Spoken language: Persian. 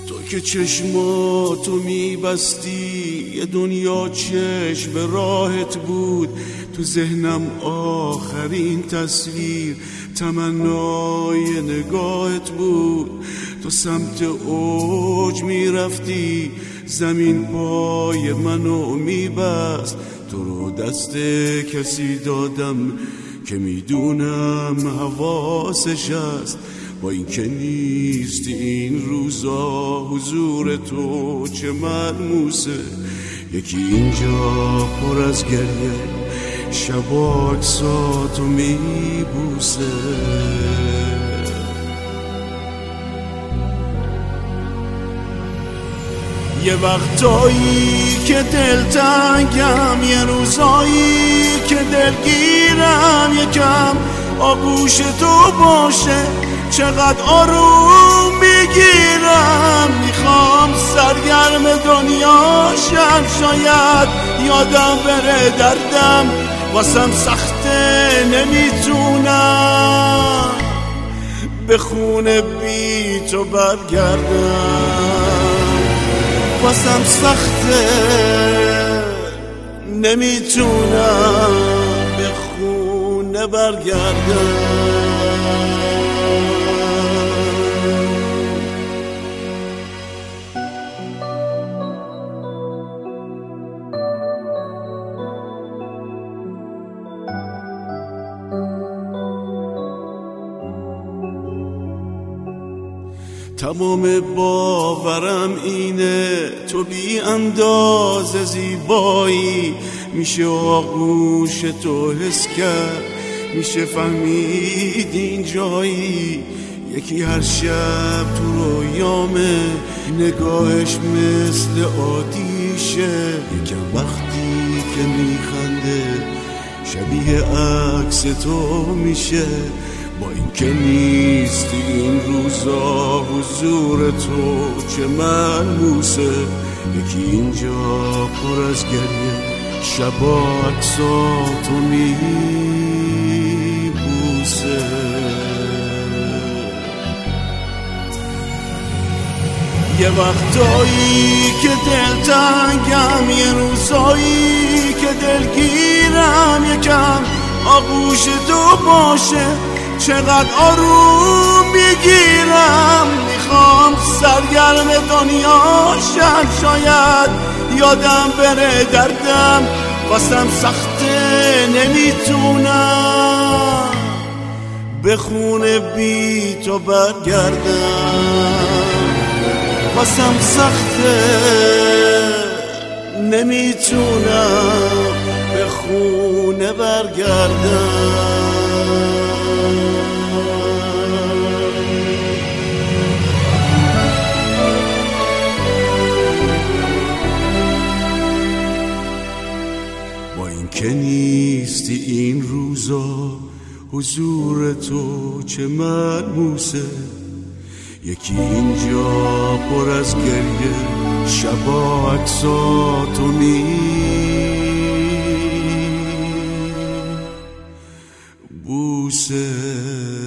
تو که چشماتو میبستی یه دنیا چشم راحت بود، تو ذهنم آخرین تصویر تمنای نگاهت بود. تو سمت اوج میرفتی، زمین پای منو میبست. تو رو دست کسی دادم که میدونم حواسش است. با این که نیست این روزا حضور تو چه ملموسه. یکی اینجا پر از گریه شبا عکساتو میبوسه. یه وقتایی که دلتنگم، یه روزایی که دلگیرم، یکم آغوش تو باشه چقدر آروم میگیرم. میخوام سرگرم دنیاشم، شاید یادم بره دردم واسم سخته نمیتونم به خونه بی تو برگردم. واسم سخته نمیتونم به خونه برگردم. تمام باورم اینه تو بی اندازه زیبایی. میشه آغوش تو حس کرد، میشه فهمید این جایی. یکی هر شب تو رویامه، نگاهش مثل آتیشه. یکم وقتی که میخنده شبیه عکس تو میشه. با این که نیست این روزا حضور تو چه ملموسه. یکی اینجا پر از گریه شبا عکساتو میبوسه. یه وقتایی که دلتنگم، یه روزایی که دلگیرم، یکم آغوش تو باشه چقدر آروم میگیرم. میخوام سرگرم دنیاشم، شاید یادم بره دردم واسم سخته نمیتونم به خونه بی تو برگردم. واسم سخته نمیتونم به خونه برگردم. با این که نیستی این روزا حضور تو چه ملموسه. یکی اینجا پر از گریه شبا عکساتو میبوسه.